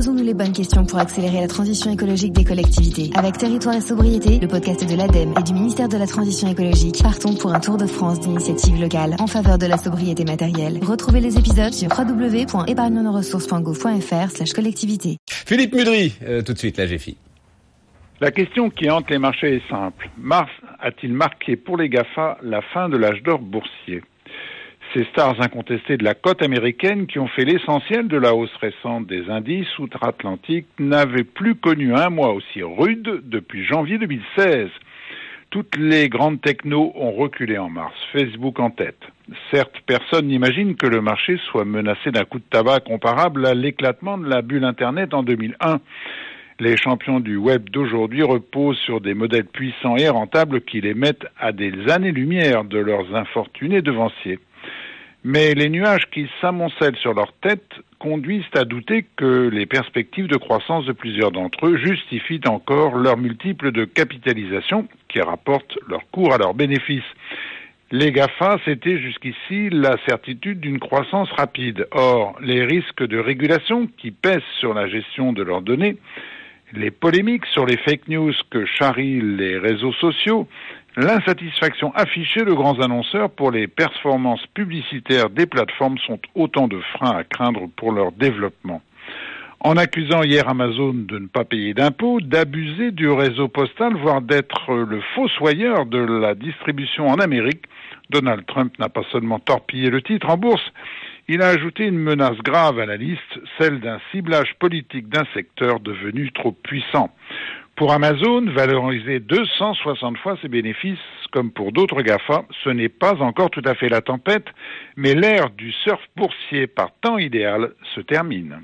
Posons-nous les bonnes questions pour accélérer la transition écologique des collectivités. Avec Territoire et Sobriété, le podcast de l'ADEME et du ministère de la Transition écologique, partons pour un tour de France d'initiatives locales en faveur de la sobriété matérielle. Retrouvez les épisodes sur www.épargnenosressources.gouv.fr/collectivité. Philippe Mudry, tout de suite, la GFI. La question qui hante les marchés est simple. Mars a-t-il marqué pour les GAFA la fin de l'âge d'or boursier ? Ces stars incontestées de la cote américaine qui ont fait l'essentiel de la hausse récente des indices outre-Atlantique n'avaient plus connu un mois aussi rude depuis janvier 2016. Toutes les grandes technos ont reculé en mars, Facebook en tête. Certes, personne n'imagine que le marché soit menacé d'un coup de tabac comparable à l'éclatement de la bulle Internet en 2001. Les champions du web d'aujourd'hui reposent sur des modèles puissants et rentables qui les mettent à des années-lumière de leurs infortunés devanciers. Mais les nuages qui s'amoncellent sur leur tête conduisent à douter que les perspectives de croissance de plusieurs d'entre eux justifient encore leurs multiples de capitalisation qui rapportent leur cours à leurs bénéfices. Les GAFA, c'était jusqu'ici la certitude d'une croissance rapide. Or, les risques de régulation qui pèsent sur la gestion de leurs données, les polémiques sur les fake news que charrient les réseaux sociaux, l'insatisfaction affichée de grands annonceurs pour les performances publicitaires des plateformes sont autant de freins à craindre pour leur développement. En accusant hier Amazon de ne pas payer d'impôts, d'abuser du réseau postal, voire d'être le fossoyeur de la distribution en Amérique, Donald Trump n'a pas seulement torpillé le titre en bourse, il a ajouté une menace grave à la liste, celle d'un ciblage politique d'un secteur devenu trop puissant. Pour Amazon, valoriser 260 fois ses bénéfices, comme pour d'autres GAFA, ce n'est pas encore tout à fait la tempête, mais l'ère du surf boursier par temps idéal se termine.